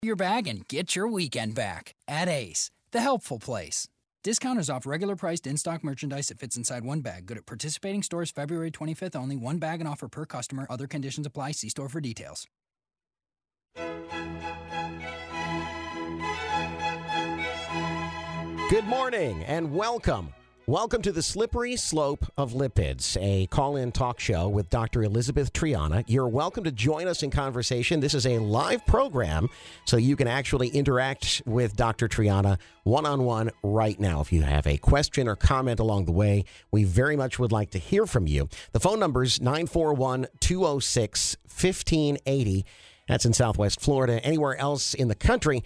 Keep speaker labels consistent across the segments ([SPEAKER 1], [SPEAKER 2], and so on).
[SPEAKER 1] your bag and get your weekend back at Ace, the helpful place. Discount is off regular priced in-stock merchandise that fits inside one bag. Good at participating stores February 25th only. One bag and offer per customer. Other conditions apply. See store for details.
[SPEAKER 2] Good morning and welcome. Welcome to the Slippery Slope of Lipids, a call-in talk show with Dr. Elizabeth Triana. You're welcome to join us in conversation. This is a live program, so you can actually interact with Dr. Triana one-on-one right now. If you have a question or comment along the way, we very much would like to hear from you. The phone number is 941-206-1580. That's in Southwest Florida. Anywhere else in the country,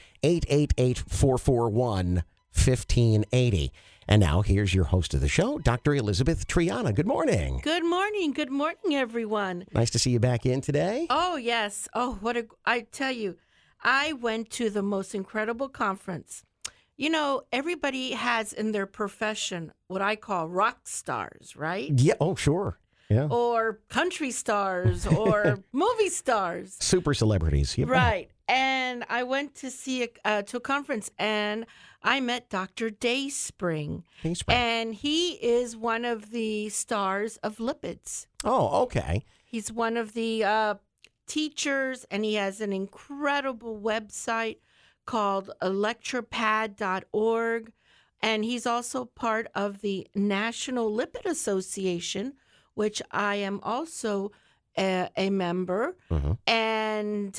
[SPEAKER 2] 888-441-1580. And now, here's your host of the show, Dr. Elizabeth Triana. Good morning.
[SPEAKER 3] Good morning. Good morning, everyone.
[SPEAKER 2] Nice to see you back in today.
[SPEAKER 3] Oh, yes. Oh, I tell you, I went to the most incredible conference. You know, everybody has in their profession what I call rock stars, right?
[SPEAKER 2] Yeah. Oh, sure. Yeah.
[SPEAKER 3] Or country stars or movie stars.
[SPEAKER 2] Super celebrities. Yep.
[SPEAKER 3] Right. And I went to see to a conference, and I met Dr. Dayspring. And he is one of the stars of lipids.
[SPEAKER 2] Oh, okay.
[SPEAKER 3] He's one of the teachers, and he has an incredible website called electropad.org. And he's also part of the National Lipid Association, which I am also a member.
[SPEAKER 2] Mm-hmm.
[SPEAKER 3] And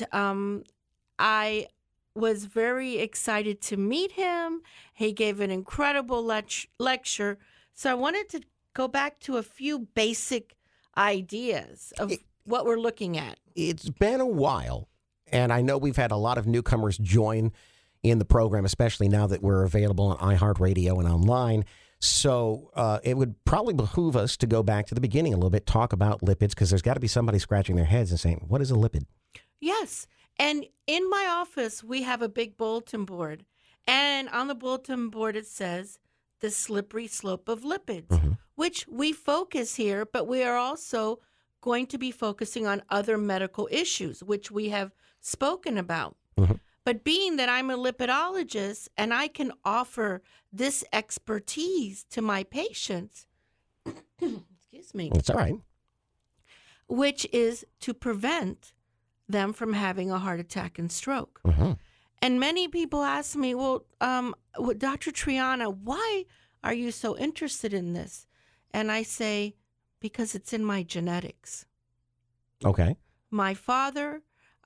[SPEAKER 3] I was very excited to meet him. He gave an incredible lecture. So I wanted to go back to a few basic ideas of what we're looking at.
[SPEAKER 2] It's been a while, and I know we've had a lot of newcomers join in the program, especially now that we're available on iHeartRadio and online. So it would probably behoove us to go back to the beginning a little bit, talk about lipids, because there's got to be somebody scratching their heads and saying, what is a lipid?
[SPEAKER 3] Yes. And in my office, we have a big bulletin board. And on the bulletin board, it says the slippery slope of lipids, which we focus here, but we are also going to be focusing on other medical issues, which we have spoken about. But being that I'm a lipidologist and I can offer this expertise to my patients, excuse me.
[SPEAKER 2] That's all right.
[SPEAKER 3] Which is to prevent them from having a heart attack and stroke. And many people ask me, well, Dr. Triana, why are you so interested in this? And I say, because it's in my genetics.
[SPEAKER 2] Okay.
[SPEAKER 3] My father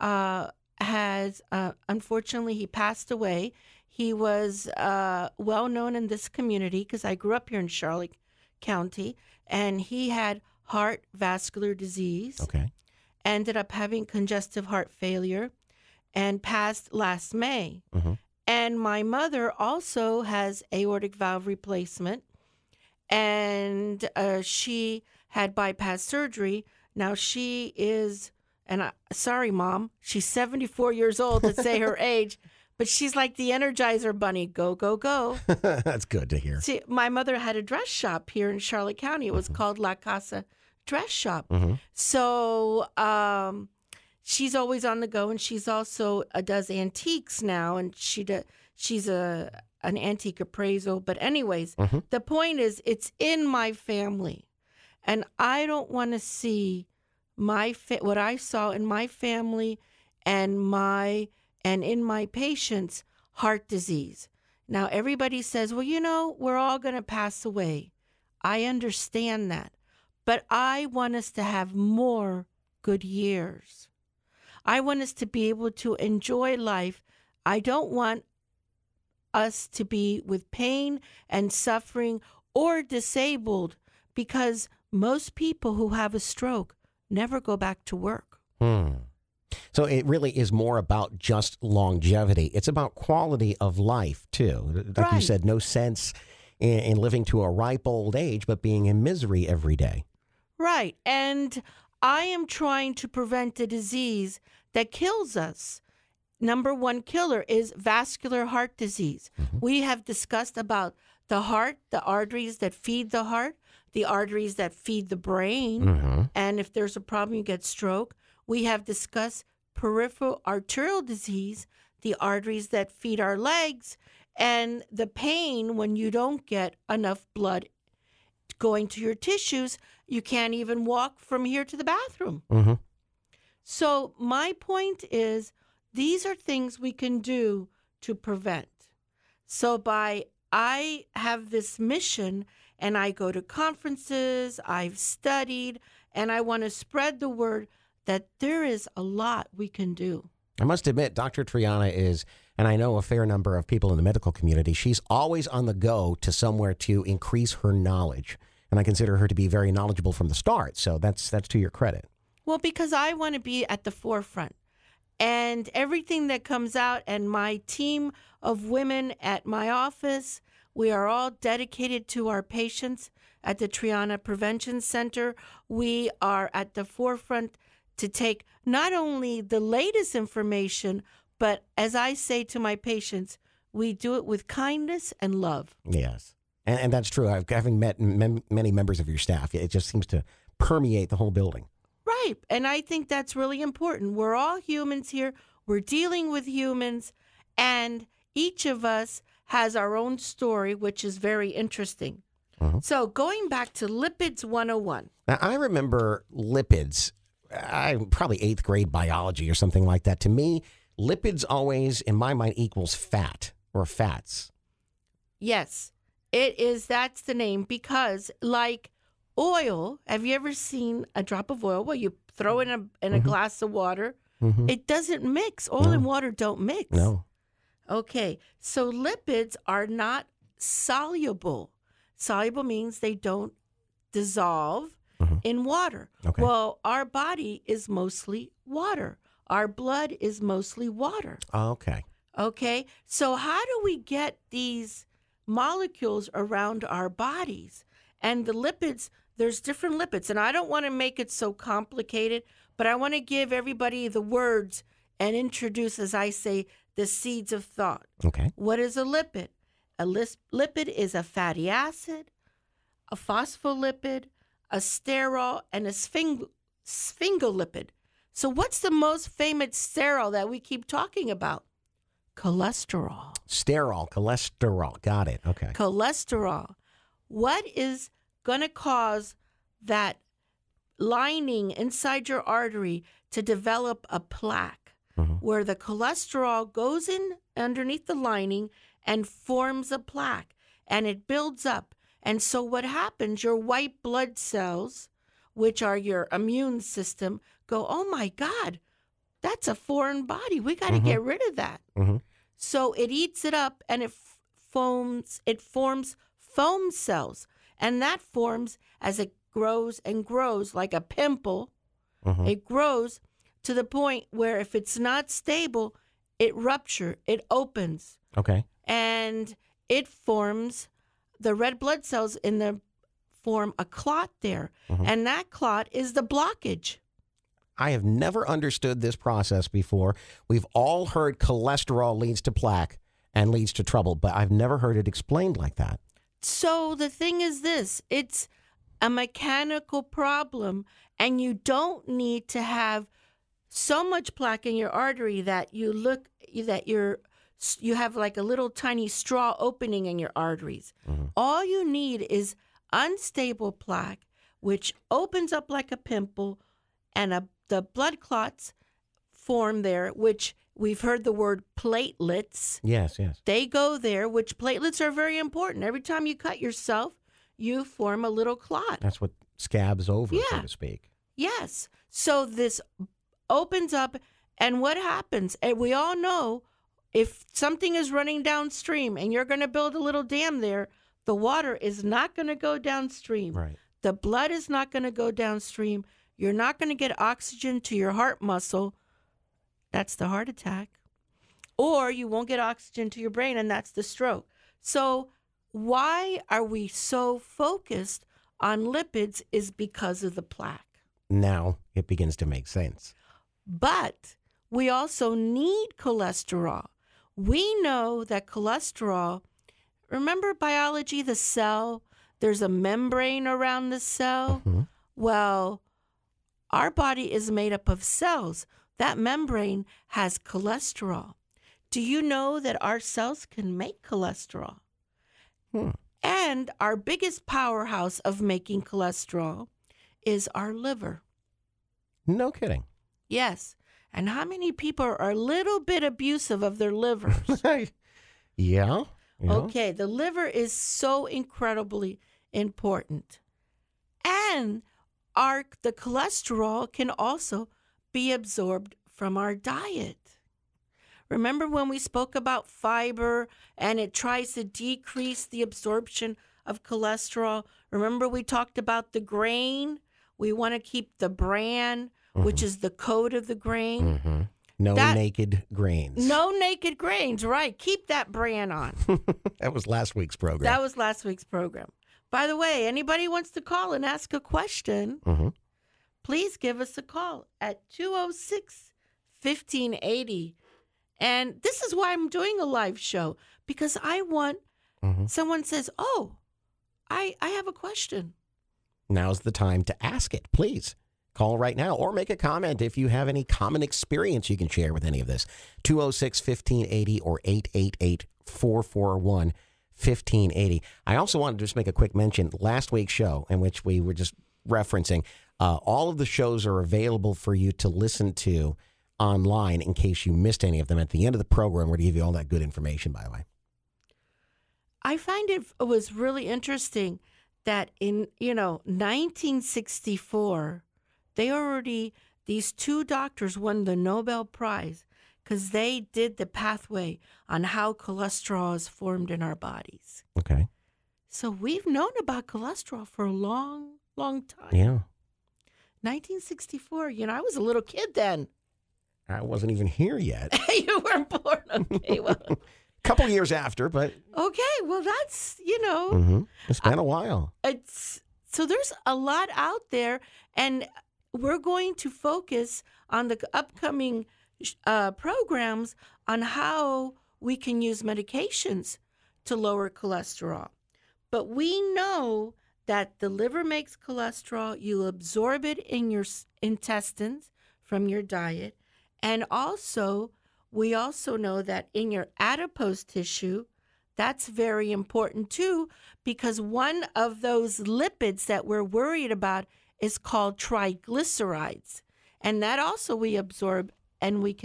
[SPEAKER 3] has, unfortunately, he passed away. He was well known in this community because I grew up here in Charlotte County, and he had heart vascular disease.
[SPEAKER 2] Okay.
[SPEAKER 3] Ended up having congestive heart failure and passed last May. And my mother also has aortic valve replacement, and she had bypass surgery. Now she is, sorry, Mom, she's 74 years old to say her age, but she's like the Energizer Bunny. Go, go, go.
[SPEAKER 2] That's good to hear.
[SPEAKER 3] See, my mother had a dress shop here in Charlotte County. It was called La Casa Dress Shop. So she's always on the go, and she's also does antiques now, and she's an antique appraisal. But anyways, the point is, it's in my family, and I don't want to see what I saw in my family and in my patients, heart disease. Now everybody says, well, you know, we're all going to pass away. I understand that. But I want us to have more good years. I want us to be able to enjoy life. I don't want us to be with pain and suffering or disabled, because most people who have a stroke never go back to work.
[SPEAKER 2] So it really is more about just longevity. It's about quality of life, too. Like you said, no sense in living to a ripe old age, but being in misery every day.
[SPEAKER 3] Right. And I am trying to prevent a disease that kills us. Number one killer is vascular heart disease. We have discussed about the heart, the arteries that feed the heart, the arteries that feed the brain. And if there's a problem, you get stroke. We have discussed peripheral arterial disease the arteries that feed our legs, and the pain when you don't get enough blood going to your tissues. You can't even walk from here to the bathroom.
[SPEAKER 2] Mm-hmm.
[SPEAKER 3] So my point is, these are things we can do to prevent. So I have this mission, and I go to conferences, I've studied, and I want to spread the word that there is a lot we can do.
[SPEAKER 2] I must admit, Dr. Triana is, and I know a fair number of people in the medical community, she's always on the go to somewhere to increase her knowledge. And I consider her to be very knowledgeable from the start. So that's to your credit.
[SPEAKER 3] Well, because I want to be at the forefront. And everything that comes out, and my team of women at my office, we are all dedicated to our patients at the Triana Prevention Center. We are at the forefront to take not only the latest information, but as I say to my patients, we do it with kindness and love.
[SPEAKER 2] Yes. And that's true. Having met many members of your staff, it just seems to permeate the whole building.
[SPEAKER 3] Right. And I think that's really important. We're all humans here. We're dealing with humans. And each of us has our own story, which is very interesting.
[SPEAKER 2] Uh-huh.
[SPEAKER 3] So going back to Lipids 101.
[SPEAKER 2] Now, I remember lipids, probably 8th grade biology or something like that. To me, lipids always, in my mind, equals fat or fats.
[SPEAKER 3] Yes, it is. That's the name, because like oil, have you ever seen a drop of oil where you throw it in a glass of water?
[SPEAKER 2] Mm-hmm.
[SPEAKER 3] It doesn't mix. Oil and water don't mix.
[SPEAKER 2] No.
[SPEAKER 3] Okay, so lipids are not soluble. Soluble means they don't dissolve in water.
[SPEAKER 2] Okay.
[SPEAKER 3] Well, our body is mostly water. Our blood is mostly water.
[SPEAKER 2] Okay.
[SPEAKER 3] Okay, so how do we get these molecules around our bodies? And the lipids, there's different lipids. And I don't want to make it so complicated, but I want to give everybody the words and introduce, as I say, the seeds of thought.
[SPEAKER 2] Okay.
[SPEAKER 3] What is a lipid? A lipid is a fatty acid, a phospholipid, a sterol, and a sphingolipid. So what's the most famous sterol that we keep talking about? Cholesterol.
[SPEAKER 2] Sterol, cholesterol. Got it. Okay.
[SPEAKER 3] Cholesterol. What is going to cause that lining inside your artery to develop a plaque where the cholesterol goes in underneath the lining and forms a plaque, and it builds up? And so what happens, your white blood cells, which are your immune system, go, oh my God, that's a foreign body. We got to get rid of that.
[SPEAKER 2] Mm-hmm.
[SPEAKER 3] So it eats it up, and it forms foam cells. And that forms as it grows and grows like a pimple. It grows to the point where if it's not stable, it ruptures, it opens.
[SPEAKER 2] Okay.
[SPEAKER 3] And it forms, the red blood cells form a clot there. And that clot is the blockage.
[SPEAKER 2] I have never understood this process before. We've all heard cholesterol leads to plaque and leads to trouble, but I've never heard it explained like that.
[SPEAKER 3] So the thing is this, it's a mechanical problem, and you don't need to have so much plaque in your artery that you have like a little tiny straw opening in your arteries. All you need is unstable plaque, which opens up like a pimple, and the blood clots form there, which we've heard the word platelets.
[SPEAKER 2] Yes, yes.
[SPEAKER 3] They go there, which platelets are very important. Every time you cut yourself, you form a little clot.
[SPEAKER 2] That's what scabs over, so to speak.
[SPEAKER 3] Yes. So this opens up, and what happens? And we all know if something is running downstream and you're going to build a little dam there, the water is not going to go downstream.
[SPEAKER 2] Right.
[SPEAKER 3] The blood is not going to go downstream. You're not going to get oxygen to your heart muscle. That's the heart attack. Or you won't get oxygen to your brain, and that's the stroke. So why are we so focused on lipids is because of the plaque.
[SPEAKER 2] Now it begins to make sense.
[SPEAKER 3] But we also need cholesterol. We know that cholesterol, remember biology, the cell, there's a membrane around the cell. Well, our body is made up of cells. That membrane has cholesterol. Do you know that our cells can make cholesterol?
[SPEAKER 2] Hmm.
[SPEAKER 3] And our biggest powerhouse of making cholesterol is our liver.
[SPEAKER 2] No kidding.
[SPEAKER 3] Yes. And how many people are a little bit abusive of their livers?
[SPEAKER 2] Yeah.
[SPEAKER 3] Okay, the liver is so incredibly important. And the cholesterol can also be absorbed from our diet. Remember when we spoke about fiber and it tries to decrease the absorption of cholesterol? Remember we talked about the grain? We want to keep the bran, which is the code of the grain.
[SPEAKER 2] Mm-hmm. No naked grains.
[SPEAKER 3] No naked grains, right. Keep that bran on.
[SPEAKER 2] That was last week's program.
[SPEAKER 3] That was last week's program. By the way, anybody wants to call and ask a question, please give us a call at 206-1580. And this is why I'm doing a live show, because I want someone says, oh, I have a question.
[SPEAKER 2] Now's the time to ask it, please. Call right now or make a comment if you have any common experience you can share with any of this. 206-1580 or 888-441-1580. I also wanted to just make a quick mention. Last week's show, in which we were just referencing, all of the shows are available for you to listen to online in case you missed any of them. At the end of the program, we're going to give you all that good information, by the way.
[SPEAKER 3] I find it was really interesting that in, 1964, these two doctors won the Nobel Prize because they did the pathway on how cholesterol is formed in our bodies.
[SPEAKER 2] Okay.
[SPEAKER 3] So we've known about cholesterol for a long, long time.
[SPEAKER 2] Yeah.
[SPEAKER 3] 1964, I was a little kid then.
[SPEAKER 2] I wasn't even here yet.
[SPEAKER 3] You weren't born. Okay, well.
[SPEAKER 2] A couple years after, but.
[SPEAKER 3] Okay, well, that's,
[SPEAKER 2] It's been a while.
[SPEAKER 3] So there's a lot out there, and we're going to focus on the upcoming programs on how we can use medications to lower cholesterol. But we know that the liver makes cholesterol. You absorb it in your intestines from your diet. And also, we also know that in your adipose tissue, that's very important too, because one of those lipids that we're worried about is called triglycerides. And that also we absorb and we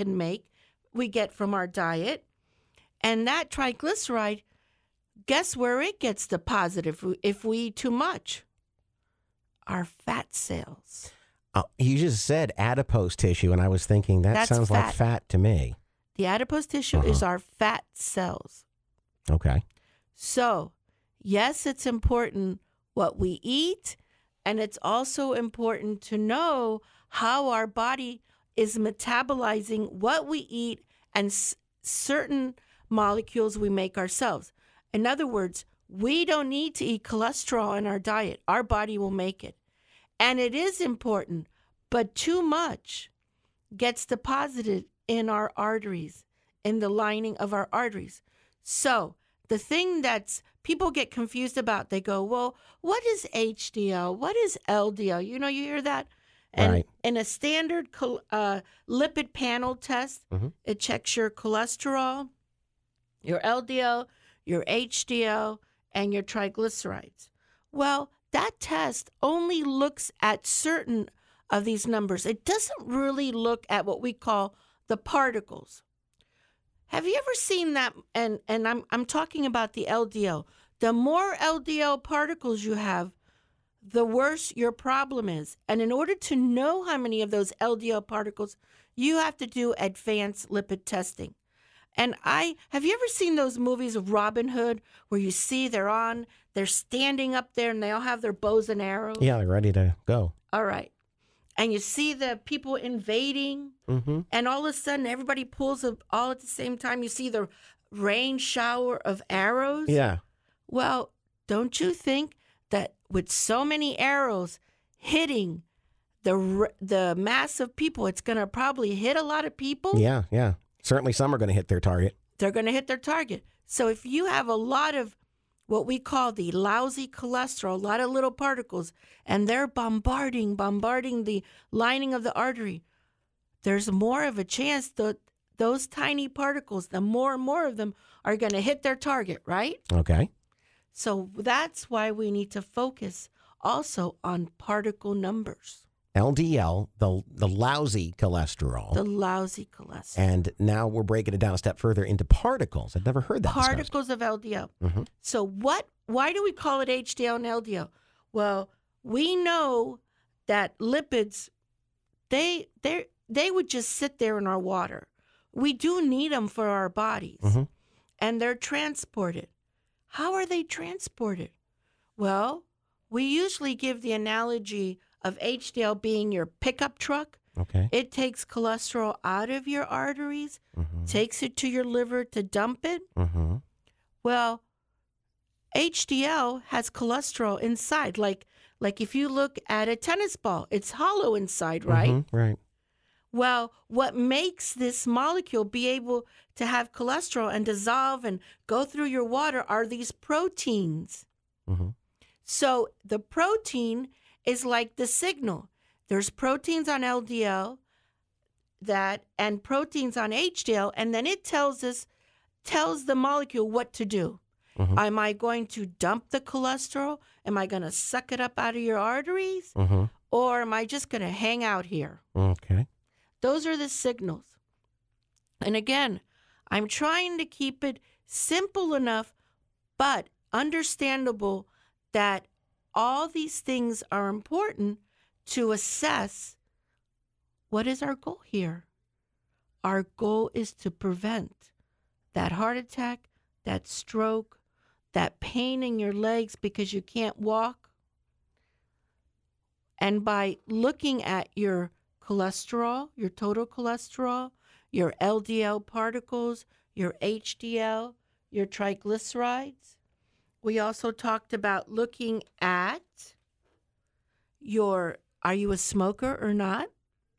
[SPEAKER 3] get from our diet. And that triglyceride, guess where it gets deposited if we eat too much? Our fat cells.
[SPEAKER 2] You just said adipose tissue, and I was thinking that sounds like fat to me.
[SPEAKER 3] The adipose tissue is our fat cells.
[SPEAKER 2] Okay.
[SPEAKER 3] So, yes, it's important what we eat, and it's also important to know how our body is metabolizing what we eat and certain molecules we make ourselves. In other words, we don't need to eat cholesterol in our diet. Our body will make it. And it is important, but too much gets deposited in our arteries, in the lining of our arteries. So the thing that's people get confused about, they go, well, what is HDL? What is LDL? You hear that? And
[SPEAKER 2] right.
[SPEAKER 3] In a standard lipid panel test, it checks your cholesterol, your LDL, your HDL, and your triglycerides. Well, that test only looks at certain of these numbers. It doesn't really look at what we call the particles. Have you ever seen that? And I'm talking about the LDL. The more LDL particles you have, the worse your problem is. And in order to know how many of those LDL particles, you have to do advanced lipid testing. And have you ever seen those movies of Robin Hood where you see they're standing up there and they all have their bows and arrows?
[SPEAKER 2] Yeah, they're ready to go.
[SPEAKER 3] All right. And you see the people invading, and all of a sudden everybody pulls up all at the same time. You see the rain shower of arrows.
[SPEAKER 2] Yeah.
[SPEAKER 3] Well, don't you think that with so many arrows hitting the mass of people, it's going to probably hit a lot of people?
[SPEAKER 2] Yeah. Certainly some are going to hit their target.
[SPEAKER 3] They're going to hit their target. So if you have a lot of what we call the lousy cholesterol, a lot of little particles, and they're bombarding the lining of the artery, there's more of a chance that those tiny particles, the more and more of them are going to hit their target, right?
[SPEAKER 2] Okay.
[SPEAKER 3] So that's why we need to focus also on particle numbers.
[SPEAKER 2] LDL, the lousy cholesterol.
[SPEAKER 3] The lousy cholesterol.
[SPEAKER 2] And now we're breaking it down a step further into particles. I've never heard that discussed.
[SPEAKER 3] Particles of LDL.
[SPEAKER 2] Mm-hmm.
[SPEAKER 3] So why do we call it HDL and LDL? Well, we know that lipids, they would just sit there in our water. We do need them for our bodies.
[SPEAKER 2] Mm-hmm.
[SPEAKER 3] And they're transported. How are they transported? Well, we usually give the analogy of HDL being your pickup truck.
[SPEAKER 2] Okay.
[SPEAKER 3] It takes cholesterol out of your arteries, takes it to your liver to dump it.
[SPEAKER 2] Mm-hmm.
[SPEAKER 3] Well, HDL has cholesterol inside. Like if you look at a tennis ball, it's hollow inside, right?
[SPEAKER 2] Mm-hmm. Right.
[SPEAKER 3] Well, what makes this molecule be able to have cholesterol and dissolve and go through your water are these proteins.
[SPEAKER 2] Mm-hmm.
[SPEAKER 3] So the protein is like the signal. There's proteins on LDL and proteins on HDL, and then it tells the molecule what to do.
[SPEAKER 2] Mm-hmm.
[SPEAKER 3] Am I going to dump the cholesterol? Am I going to suck it up out of your arteries?
[SPEAKER 2] Mm-hmm.
[SPEAKER 3] Or am I just going to hang out here?
[SPEAKER 2] Okay.
[SPEAKER 3] Those are the signals. And again, I'm trying to keep it simple enough, but understandable that all these things are important to assess what is our goal here. Our goal is to prevent that heart attack, that stroke, that pain in your legs because you can't walk. And by looking at your cholesterol, your total cholesterol, your LDL particles, your HDL, your triglycerides. We also talked about looking at are you a smoker or not?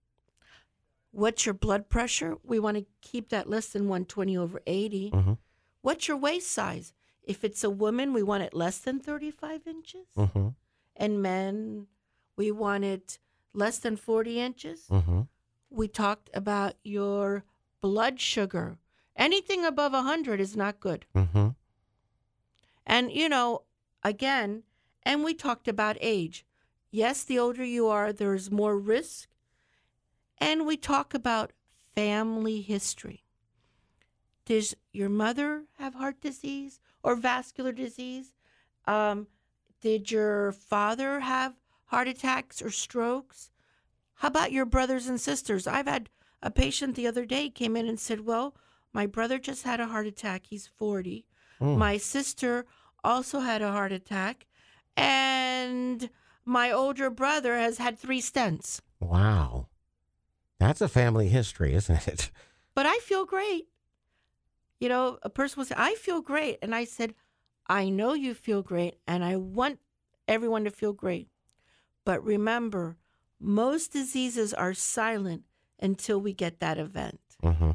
[SPEAKER 3] What's your blood pressure? We want to keep that less than 120/80.
[SPEAKER 2] Mm-hmm.
[SPEAKER 3] What's your waist size? If it's a woman, we want it less than 35 inches.
[SPEAKER 2] Mm-hmm.
[SPEAKER 3] And men, we want it less than 40 inches.
[SPEAKER 2] Mm-hmm.
[SPEAKER 3] We talked about your blood sugar. Anything above 100 is not good.
[SPEAKER 2] Mm-hmm.
[SPEAKER 3] And, again, and we talked about age. Yes, the older you are, there's more risk. And we talk about family history. Does your mother have heart disease or vascular disease? Did your father have heart attacks or strokes? How about your brothers and sisters? I've had a patient the other day came in and said, well, my brother just had a heart attack. He's 40. My sister also had a heart attack. And my older brother has had 3 stents.
[SPEAKER 2] Wow. That's a family history, isn't it?
[SPEAKER 3] But I feel great. A person will say, I feel great. And I said, I know you feel great, and I want everyone to feel great. But remember, most diseases are silent until we get that event.
[SPEAKER 2] Mm-hmm.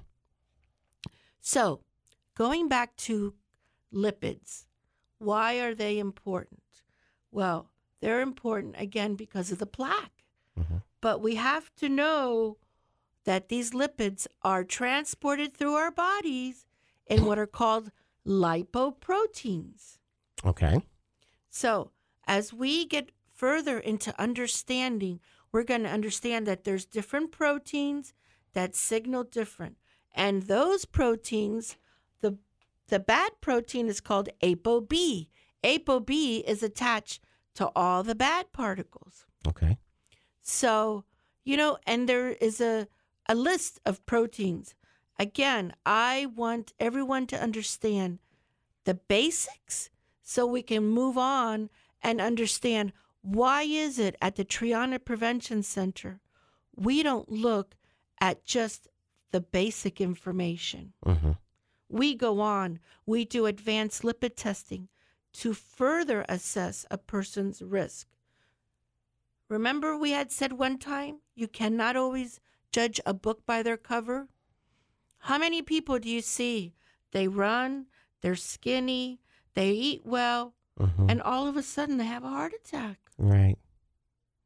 [SPEAKER 3] So, going back to lipids, why are they important? Well, they're important, again, because of the plaque.
[SPEAKER 2] Mm-hmm.
[SPEAKER 3] But we have to know that these lipids are transported through our bodies in what are called lipoproteins.
[SPEAKER 2] Okay.
[SPEAKER 3] So, as we get further into understanding, we're going to understand that there's different proteins that signal different. And those proteins, the bad protein is called ApoB. ApoB is attached to all the bad particles.
[SPEAKER 2] Okay.
[SPEAKER 3] So, and there is a list of proteins. Again, I want everyone to understand the basics so we can move on and understand why is it at the Triana Prevention Center we don't look at just the basic information.
[SPEAKER 2] Mm-hmm.
[SPEAKER 3] We go on, we do advanced lipid testing to further assess a person's risk. Remember we had said one time, you cannot always judge a book by their cover? How many people do you see? They run, they're skinny, they eat well,
[SPEAKER 2] Mm-hmm.
[SPEAKER 3] and all of a sudden they have a heart attack.
[SPEAKER 2] Right.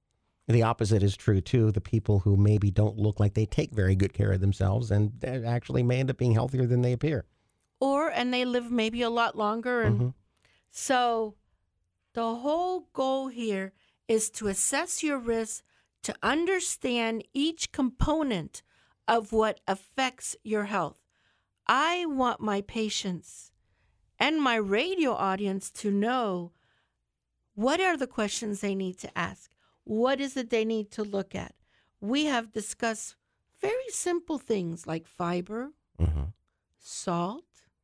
[SPEAKER 2] The opposite is true, too. The people who maybe don't look like they take very good care of themselves and actually may end up being healthier than they appear.
[SPEAKER 3] And they live maybe a lot longer. And so the whole goal here is to assess your risk, to understand each component of what affects your health. I want my patients and my radio audience to know what are the questions they need to ask. What is it they need to look at? We have discussed very simple things like fiber, salt,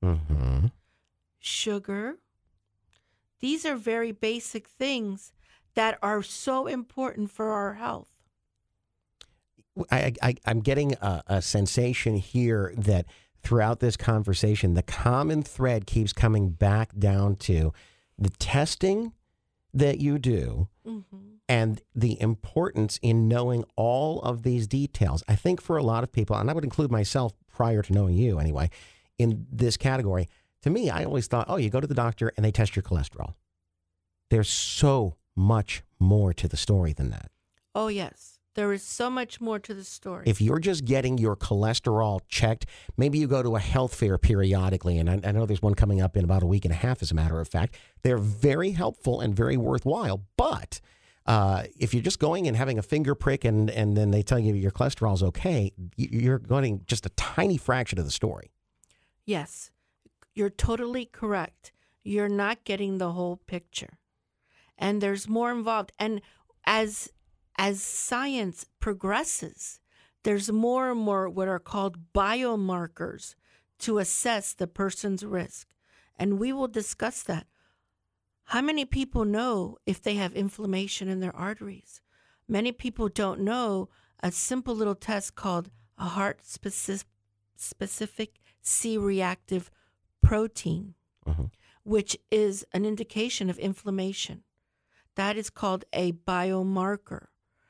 [SPEAKER 3] sugar. These are very basic things that are so important for our health.
[SPEAKER 2] I'm getting a sensation here that throughout this conversation, the common thread keeps coming back down to the testing that you do and the importance in knowing all of these details. I think for a lot of people, and I would include myself prior to knowing you anyway, in this category, to me, I always thought, oh, you go to the doctor and they test your cholesterol. There's so much more to the story than that.
[SPEAKER 3] Oh, yes. There is so much more to the story.
[SPEAKER 2] If you're just getting your cholesterol checked, maybe you go to a health fair periodically, and I know there's one coming up in about a week and a half, as a matter of fact. They're very helpful and very worthwhile. But if you're just going and having a finger prick and then they tell you your cholesterol's okay, you're getting just a tiny fraction of the story.
[SPEAKER 3] Yes, you're totally correct. You're not getting the whole picture. And there's more involved. And as science progresses, there's more and more what are called biomarkers to assess the person's risk. And we will discuss that. How many people know if they have inflammation in their arteries? Many people don't know a simple little test called a heart-specific C-reactive protein, which is an indication of inflammation. That is called a biomarker.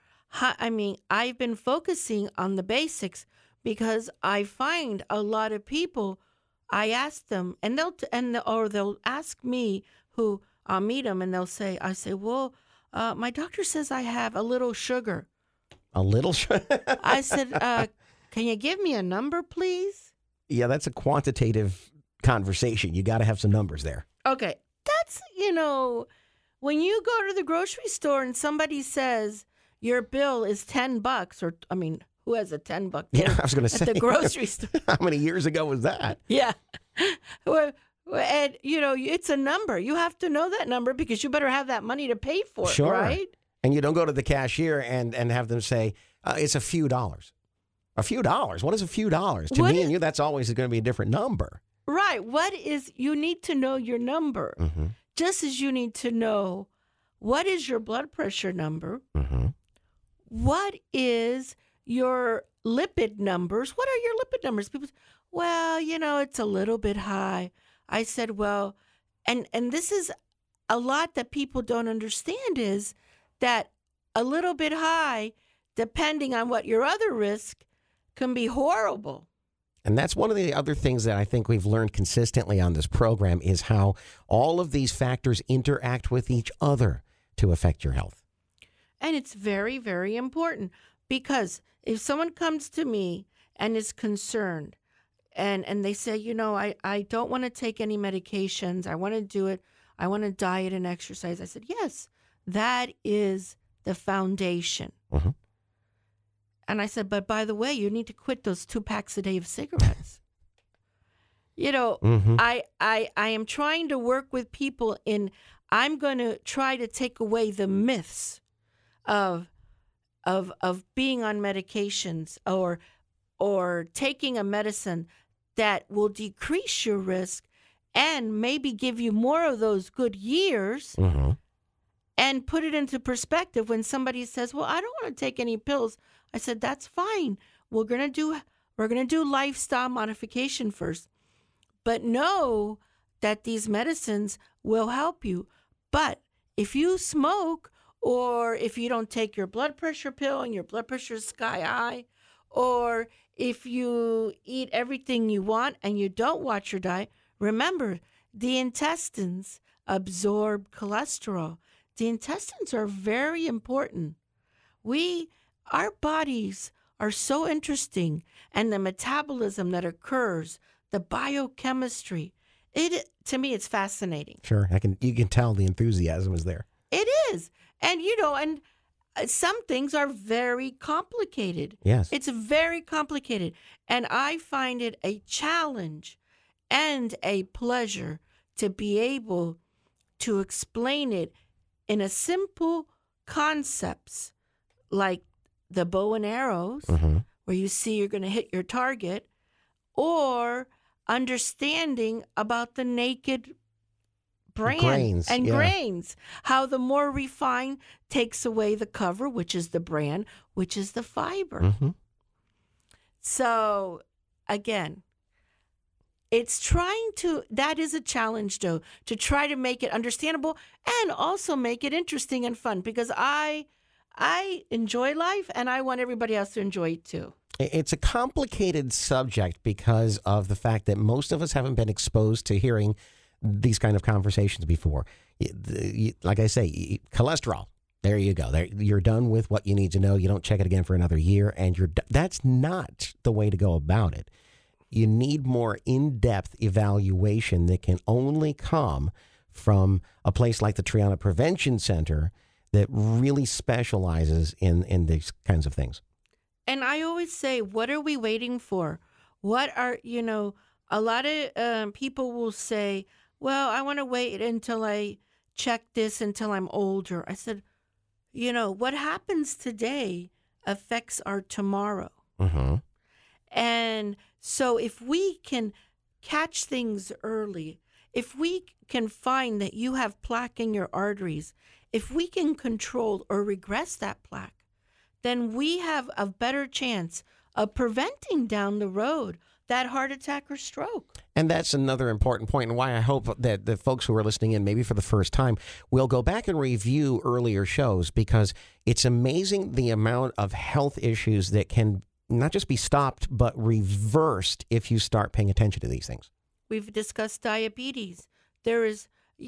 [SPEAKER 3] I've been focusing on the basics because I find a lot of people, I ask them, and they'll ask me, who I'll meet them, and I say, well, my doctor says I have a little sugar.
[SPEAKER 2] A little sugar?
[SPEAKER 3] I said, can you give me a number, please?
[SPEAKER 2] Yeah, that's a quantitative conversation. You got to have some numbers there.
[SPEAKER 3] Okay, that's, when you go to the grocery store and somebody says your bill is $10, or who has a $10 bill?
[SPEAKER 2] Yeah, I was going to say
[SPEAKER 3] at the grocery store.
[SPEAKER 2] How many years ago was that?
[SPEAKER 3] Yeah, and it's a number. You have to know that number because you better have that money to pay for it, right?
[SPEAKER 2] And you don't go to the cashier and have them say it's a few dollars. A few dollars. What is a few dollars? To me and you, that's always going to be a different number.
[SPEAKER 3] Right. You need to know your number. Just as you need to know what is your blood pressure number, what is your lipid numbers, what are your lipid numbers? People say, well, it's a little bit high. I said, well, and this is a lot that people don't understand is that a little bit high, depending on what your other risk, can be horrible.
[SPEAKER 2] And that's one of the other things that I think we've learned consistently on this program is how all of these factors interact with each other to affect your health.
[SPEAKER 3] And it's very, very important because if someone comes to me and is concerned and they say, I don't want to take any medications. I want to do it. I want to diet and exercise. I said, yes, that is the foundation. And I said, but by the way, you need to quit those 2 packs a day of cigarettes. I am trying to work with people I'm going to try to take away the myths of being on medications or taking a medicine that will decrease your risk and maybe give you more of those good years and put it into perspective when somebody says, well, I don't want to take any pills. I said, that's fine. We're going to do lifestyle modification first. But know that these medicines will help you. But if you smoke or if you don't take your blood pressure pill and your blood pressure is sky high, or if you eat everything you want and you don't watch your diet, remember, the intestines absorb cholesterol. The intestines are very important. Our bodies are so interesting, and the metabolism that occurs, the biochemistry, to me, it's fascinating.
[SPEAKER 2] Sure, you can tell the enthusiasm is there.
[SPEAKER 3] It is. And, some things are very complicated.
[SPEAKER 2] Yes.
[SPEAKER 3] It's very complicated. And I find it a challenge and a pleasure to be able to explain it in a simple concepts like the bow and arrows, where you see you're going to hit your target, or understanding about the naked brand grains, how the more refined takes away the cover, which is the bran, which is the fiber. So again, that is a challenge though, to try to make it understandable and also make it interesting and fun, because I enjoy life and I want everybody else to enjoy it too.
[SPEAKER 2] It's a complicated subject because of the fact that most of us haven't been exposed to hearing these kind of conversations before. Like I say, cholesterol, there you go. You're done with what you need to know. You don't check it again for another year, and that's not the way to go about it. You need more in-depth evaluation that can only come from a place like the Triana Prevention Center that really specializes in these kinds of things.
[SPEAKER 3] And I always say, what are we waiting for? A lot of people will say, well, I want to wait until I check this until I'm older. I said, what happens today affects our tomorrow. And so if we can catch things early, if we can find that you have plaque in your arteries, if we can control or regress that plaque, then we have a better chance of preventing down the road that heart attack or stroke.
[SPEAKER 2] And that's another important point, and why I hope that the folks who are listening in, maybe for the first time, will go back and review earlier shows, because it's amazing the amount of health issues that can not just be stopped, but reversed if you start paying attention to these things.
[SPEAKER 3] We've discussed diabetes. There is,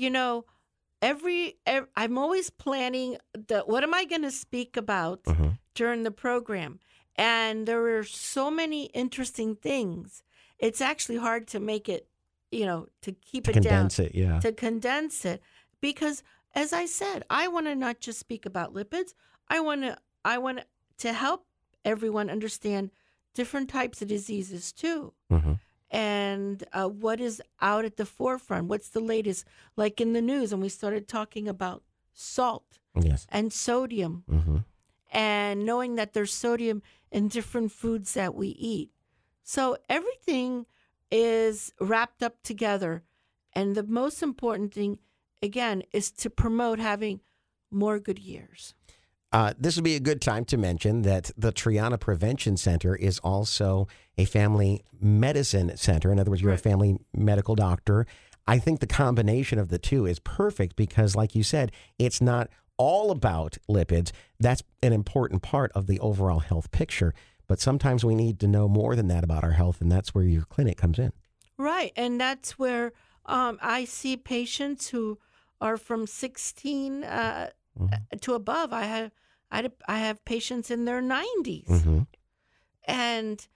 [SPEAKER 3] I'm always planning what am I going to speak about during the program? And there are so many interesting things. It's actually hard to make it, to keep it down. To condense it. Because, as I said, I want to not just speak about lipids. I want to help everyone understand different types of diseases too. And what is out at the forefront. What's the latest, like in the news? And we started talking about salt and sodium. And knowing that there's sodium in different foods that we eat. So everything is wrapped up together. And the most important thing, again, is to promote having more good years.
[SPEAKER 2] This would be a good time to mention that the Triana Prevention Center is also a family medicine center. In other words, you're a family medical doctor. I think the combination of the two is perfect because, like you said, it's not all about lipids. That's an important part of the overall health picture. But sometimes we need to know more than that about our health, and that's where your clinic comes in.
[SPEAKER 3] Right, and that's where I see patients who are from 16 to above. I have patients in their 90s. And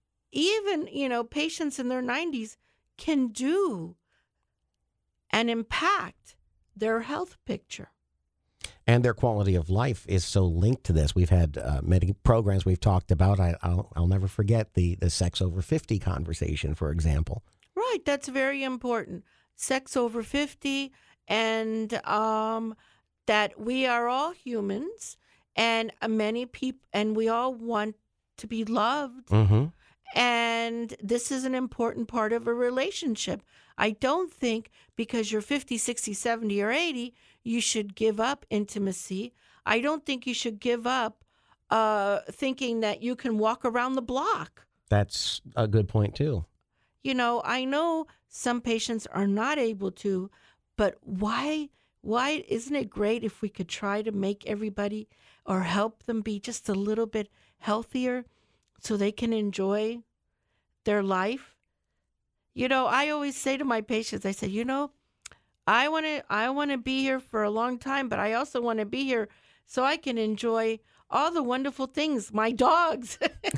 [SPEAKER 3] even, patients in their 90s can do and impact their health picture.
[SPEAKER 2] And their quality of life is so linked to this. We've had many programs we've talked about. I'll never forget the sex over 50 conversation, for example.
[SPEAKER 3] Right, that's very important. Sex over 50, and that we are all humans, and many people, and we all want to be loved. And this is an important part of a relationship. I don't think because you're 50, 60, 70, or 80, you should give up intimacy. I don't think you should give up thinking that you can walk around the block.
[SPEAKER 2] That's a good point, too.
[SPEAKER 3] I know some patients are not able to, but why isn't it great if we could try to make everybody or help them be just a little bit healthier so they can enjoy their life? I always say to my patients, I say, I want to be here for a long time, but I also want to be here so I can enjoy all the wonderful things. My dogs.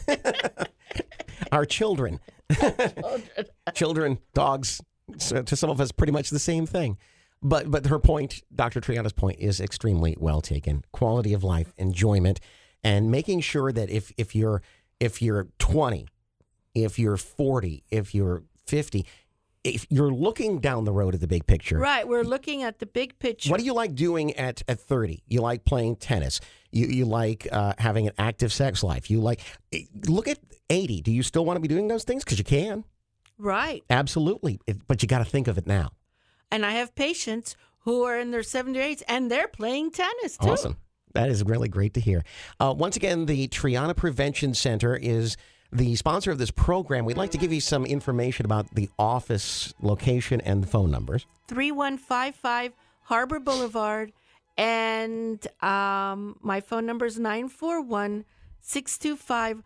[SPEAKER 2] Our children. Children, dogs, so to some of us, pretty much the same thing. But her point, Dr. Triana's point, is extremely well taken. Quality of life, enjoyment, and making sure that if you're 20, if you're 40, if you're 50, if you're looking down the road at the big picture.
[SPEAKER 3] Right, we're looking at the big picture.
[SPEAKER 2] What do you like doing at 30? You like playing tennis. You like having an active sex life. You like, look at 80. Do you still want to be doing those things? Because you can.
[SPEAKER 3] Right.
[SPEAKER 2] Absolutely. But you got to think of it now.
[SPEAKER 3] And I have patients who are in their 70s or 80s, and they're playing tennis, too.
[SPEAKER 2] Awesome. That is really great to hear. Once again, the Triana Prevention Center is the sponsor of this program. We'd like to give you some information about the office location and the phone numbers.
[SPEAKER 3] 3155 Harbor Boulevard, and my phone number is 941-625-1990.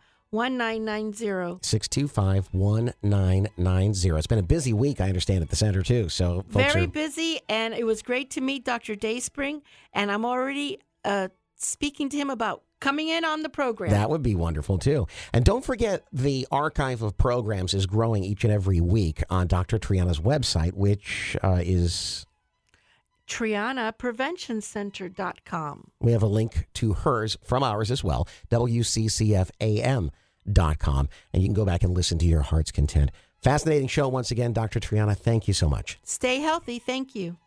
[SPEAKER 2] 625-1990. It's been a busy week, I understand, at the center, too. So folks
[SPEAKER 3] Very busy, and it was great to meet Dr. Dayspring, and I'm already speaking to him about coming in on the program.
[SPEAKER 2] That would be wonderful, too. And don't forget, the archive of programs is growing each and every week on Dr. Triana's website, which is
[SPEAKER 3] TrianaPreventionCenter.com.
[SPEAKER 2] We have a link to hers from ours as well, WCCFAM.com. And you can go back and listen to your heart's content. Fascinating show once again, Dr. Triana. Thank you so much.
[SPEAKER 3] Stay healthy. Thank you.